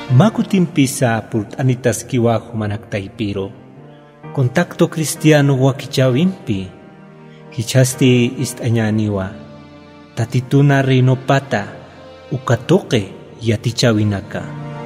Makutimpisa por anitas kiwajo manaktaipiro. Contacto cristiano wakichawimpi. Hichasti istañaniwa. Tatituna rinopata. Ukatoke yatichawinaka.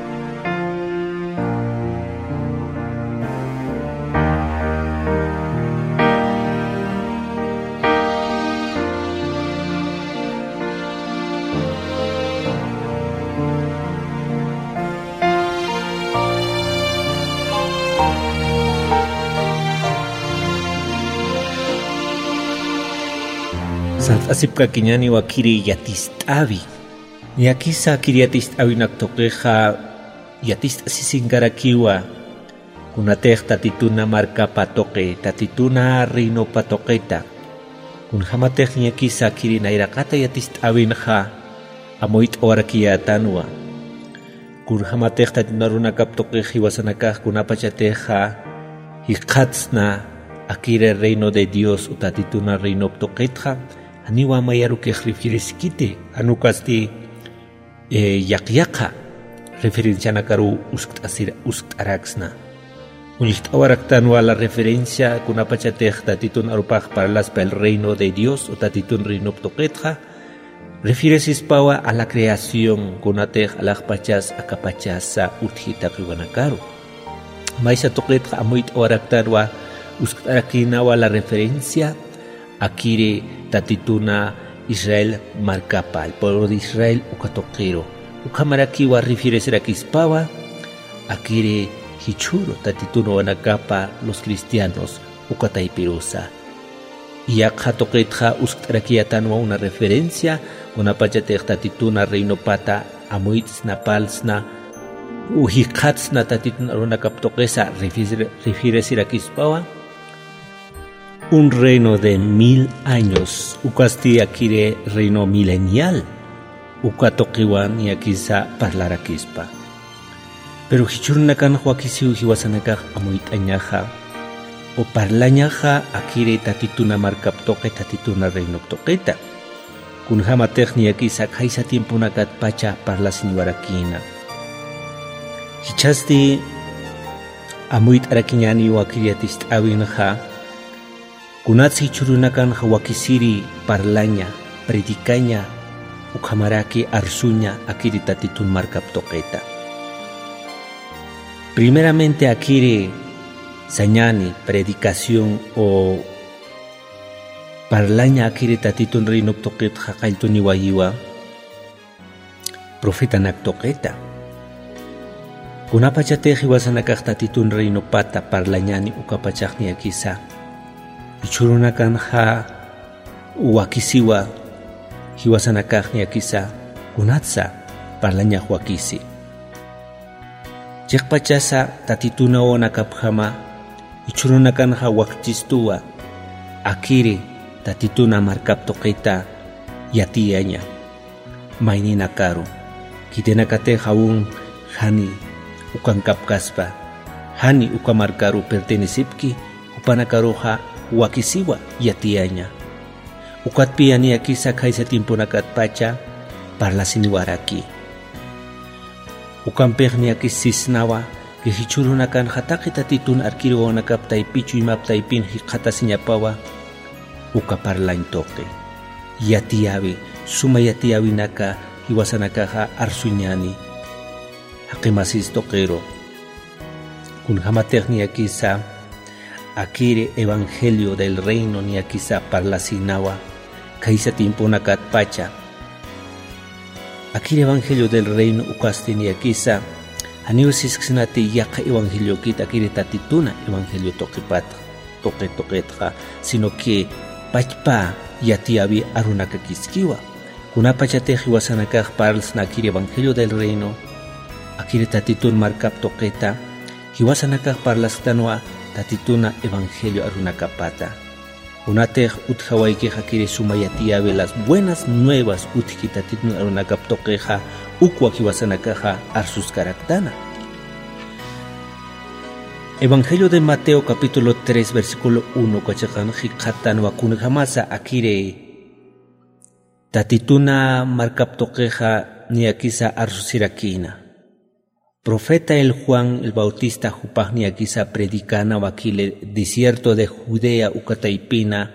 Asipka kiñani wakiri yatistavi. Yakisa kiri yatistavi naktokeja yatistasisinkarakkiwa. Kunatej tatituna marka patoke, tatituna rino patoketa. Kunhamatej yakisa kiri nairakata yatistavinja amoit orakiyatanwa. Kunhamatej tatituna runakaptokeji wasanakaj kunapachateja hiqatsna akire reino de Dios utatituna reino ptoketja. Aniwa mayaru que refiriskite anukasti yakyaka referencia nakaru uskaraxna uniltawaraktanwa la referencia kunapachatejta titun arupaj parlas para el reino de Dios o tatitun reino ptoquetja refieres pawa a la creación kunatej alajpachas akapachasa urjita kiwanakaru maisa toquetja amuit waraktanwa uskarakinawa la referencia akire tatituna Israel marcapa, el pueblo de Israel ukatoquero. Ukamarakiwa refiere ser akispawa, akire hichuro tatituno wanakapa los cristianos ukataipirusa. Y akatoquetja uskarakiatanwa una referencia, una pachatej tatituna reino pata amuitsna palsna, uhikatsna tatituna runakaptoquesa refiere ser akispawa. Un reino de 1000 años, ukasti akire reino milenial, ukatokiwan y akisa parlarakispa. Pero hichurnakan huakisiu hiwasanakaj amuitañaja, o parlañaja akire tatituna markaptoke tatituna reino ptoketa. Kunhamatej ni akisa kaisa tiempo nakat pacha parlasinwarakina. Hichasti amuit arakiñani wakiriatist awinja, kunatsi churunakan hawakisiri parlaña, predicaña, ukamaraki arsuña akiri tatitun markaptoqueta. Primeramente akiri sañani, predicación o parlaña akiri tatitun rinoptoquet hakailtuni wayiwa, profeta naktoqueta. Kunapachateji wasanakaj tatitun rinopata parlañani ukapachakni akisa. Ichurunakan ha wakisiwa hiwasanakajni akisa kunatsa parlaña huakisi. Chekpachasa tatituna o nakapjama ichurunakan ha wakchistuwa akiri tatituna markaptoqueta yatiaña maynina karu kitenakate haun hani ukankapkaspa hani ukamarkaru pertenesipki upanakaruja wakisiwa yatiaña. Ukatpiani akisa kaisa tiempo nakat pacha parlasiniwaraki. Ukampegni akisisnawa que hichurunakan hataki tatitun arkiro nakaptay pichu imaptay pin hikatasiñapawa ukaparlaintoke. Yatiawi suma yatiawi naka hiwasanakaja arsuñani hakimasis toquero. Kunhamategni akisa akire evangelio del reino ni akisa parlasinawa kaisa tiempo nakat pacha akire evangelio del reino ukasti ni akisa aniusisksinati yaka evangelio kit akire tatituna evangelio toquetka sino que pachpa yatiavi arunaka kiskiwa kunapachateji wasanakaj parlasna akire evangelio del reino akire tatitun markap toqueta hiwasanakaj parlastanwa tatituna evangelio arunakapata. Unatej utjawaike hakire sumayatia de las buenas nuevas utki tatituna arunakaptokeja ukwa hiwasanakaja arsus karaktana. Evangelio de Mateo capítulo 3 versículo 1 kachakan hikatan wakun jamasa akire tatituna markaptokeja ni akisa arsusirakina. Profeta el Juan el Bautista jupagnia quizá predicana wakile desierto de Judea ukataipina.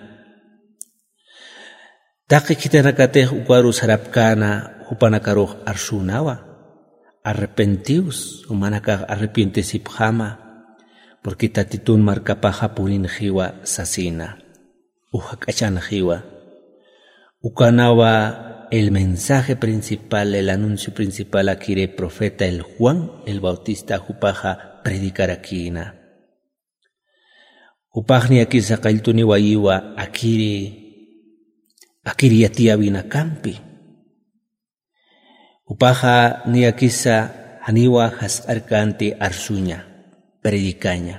Taki kitanakatej ukaru sarapkana jupanakaruj arsunawa. Arrepentius humanakaj arrepientesipjama. Porque tatitun marcapaja purin jiwa sasina. Ujacachan jiwa. Ukanawa el mensaje principal, el anuncio principal aquí de profeta el Juan el Bautista jupaja predicar aquí na. Jupajni aquí sakailtuni wayiwa akiri yatia binakampi. Jupaja ni akisa haniwa has arcante arsuña, predicaña.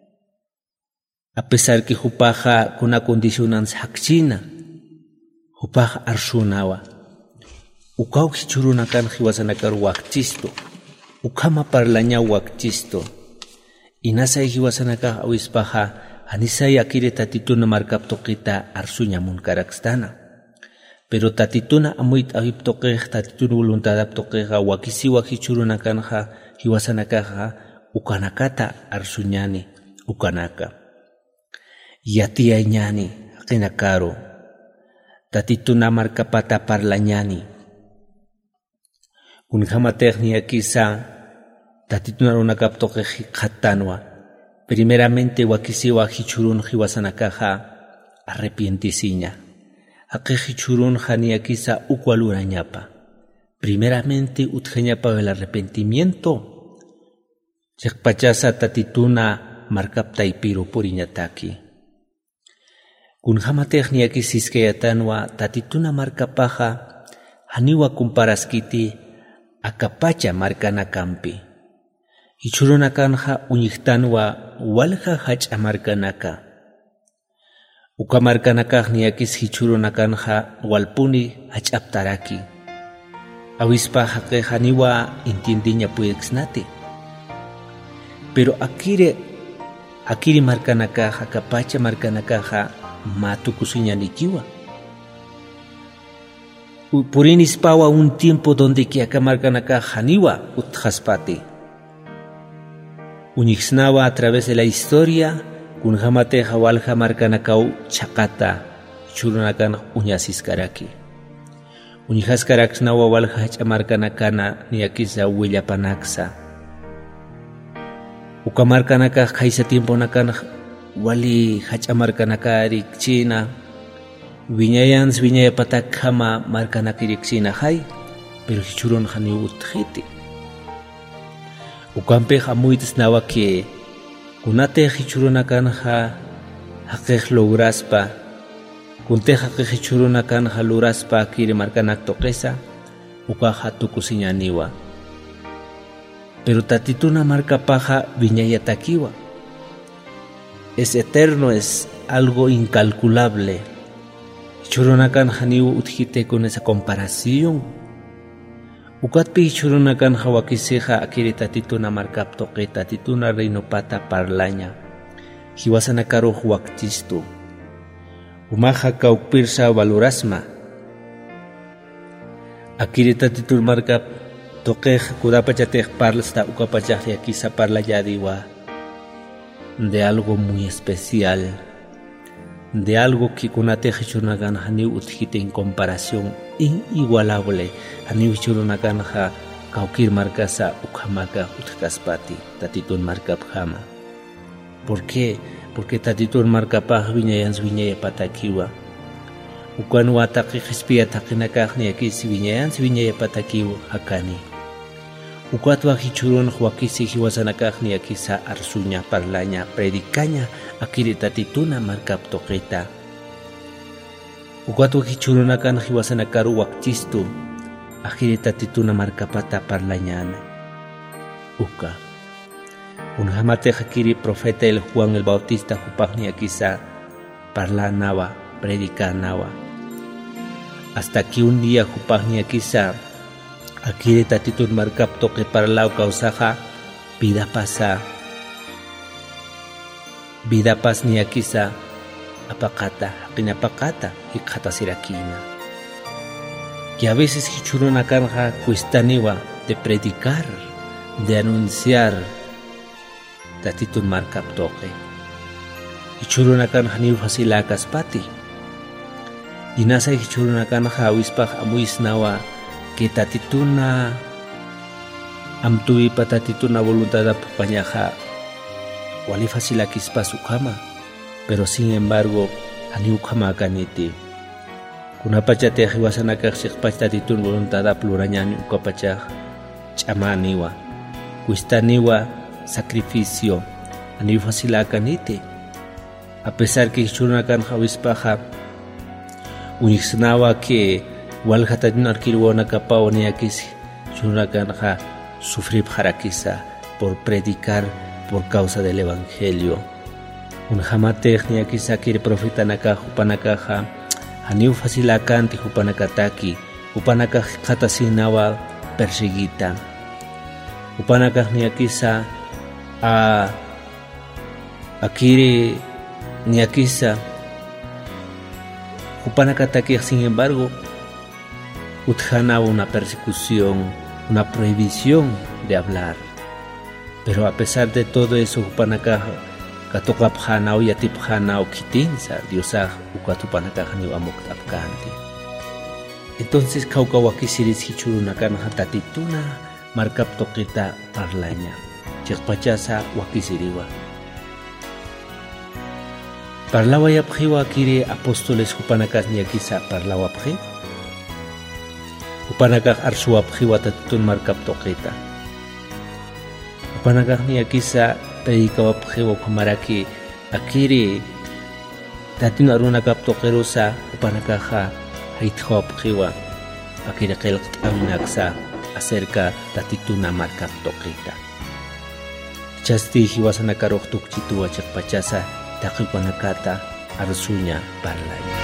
A pesar que jupaja con una condición hakchina, jupaja arsunawa. Ukau hichurunakan hiwasanakar wakchisto. Ukama parlaña wakchisto. Inasay hiwasanakar awispaja anisay akire tatituna markaptoqita arsuña munkarakstana. Pero tatituna amuit ahiptoqej tatituna voluntadaptoqeja wakisiwa hichurunakanja hiwasanakaja ukanakata arsuñani ukanaka. Yatia ñani qinakaro. Tatituna markapata parlañani. Unjama technia quizá tatituna runakaptoqej qatanwa. Primeramente wakisiwa hichurun hiwasanakaja arrepientisiña. Aqej hichurun jania quizá ukwalurañapa. Primeramente utjeñapa el arrepentimiento. Chekpachasa tatituna markaptaipiru puriñataki. Kunjama technia quisiskeyatanwa tatituna markapaja haniwa comparaskiti akapacha markanakampi. Hichurunakanja uñiktanwa walja hacha markanaka. Ukamarkanakaj niakis hichurunakanja walpuni hachaptaraki. Awispa haqe haniwa intiendiña puexnati. Pero akiri markanakaja akapacha markanakaja matukusiñanikiwa. Purinispawa un tiempo donde que akamarkanaka haniwa utjaspati. Unixnawa a través de la historia, kunjamate hawalja markanakau chakata, churunakan uñasiskaraki. Unijaskaraqsnawa walja hachamarkanakana niakisa willapanaksa. Ukamarkanaka kaisa tiempo nakan wali hachamarkanakari china. Viñayans viñayapatak jama markanakiriksina hay, pero hichurun hani utjiti. Ukampe hamuitis nawa que kunate hichurunakanja haqej lograspa, kunte haqej hichurunakanja lograspa kiri markanak toqesa, ukaja tukusiñaniwa. Pero tatituna markapaja viñayatakiwa. Es eterno, es algo incalculable. Churunakan haniu utjite con esa comparación. Ukatpi churunakan hawakisija akiri tatituna markaptoqe tatituna reinopata parlaña. Hiwasanakaru huaktistu. Umaja kaukpirsa valorasma. Akiri tatitun markap toqej kudapachatej parlasta ukapachaj yakisa parlayadiwa. De algo muy especial. De algo que kunate hichurunakan hani utjite en comparación inigualable hani hichurunakan ha kaukir markasa ukhamaka utkaspati tatitun markapjama. ¿Por qué? Porque tatitun markapaj viñayans viñayapatakiwa. Ukan wataqi hispia taqinakajni akisi viñayans viñayapatakiwa hakani. Ukatwa hichurun huakisi hiwasanakajni akisa arsuña parlaña predicaña akiri tatituna markaptoqita. Ukatwa hichurunakan hiwasanakaru wakchistu akiri tatituna markapata parlañana. Uka. Unjamate hakiri profeta el Juan el Bautista hupajni akisa parlanawa, predicanawa. Hasta que un día hupajni akisa akiri tatitun markaptoqe parlau kausaja vida pas ni akisa apakata, apakata y sirakina. Que a veces hichurunakanja cuestaniwa de predicar, de anunciar tatitun markaptoque. Ichurunakan haniu fasilakas pati. Inasa ichurunakan hawispaj amuisnawa que tatituna amtuwi patatituna voluntad pañaja wali fasilakispa sukama, pero sin embargo haniu kama kaniti. Kunapacha tejiwasanaka xikpach tatitun voluntad plurañani ukapacha chamaniwa. Kuistaniwa sacrificio haniu fasilakaniti. A pesar que ichurunakan hawispaja unixnawa que walhatatin arkirwana kapawaniakis ichurunakan ha sufrir harakisa por predicar por causa del evangelio. Un jamatechnia quizá quiere profeta naka hupanakaja haniu fasilakanti hupanakataki hupanaka hatasinawa perseguita. Hupanakajnia quizá a quiere niakisa hupanakataki, sin embargo utjana una persecución, una prohibición de hablar. Pero a pesar de todo eso, hupanakaja katokapjana o yatipjana o kitinsa diosaj ukatupanakaja ni amokapkanti. Entonces kaukawakisiris hichurunakan hatatituna markaptokita parlaña chikpachasa wakisiriwa. Parlawa yapjiwa kiri apóstoles hupanakas niakisa parlawa pji. Hupanakaj arsuapjiwa tatitun markaptokita. Hupanakaj niakisa pedikawapjiwa kumaraki akiri tatun aruna kaptokerusa hupanakaja haitjawapjiwa akiri qilqt'aminaksa acerca tatituna markaptokita. Chasti hiwasanakaruq tukchituwa chikpachasa taqipanakata arsuña parlaña.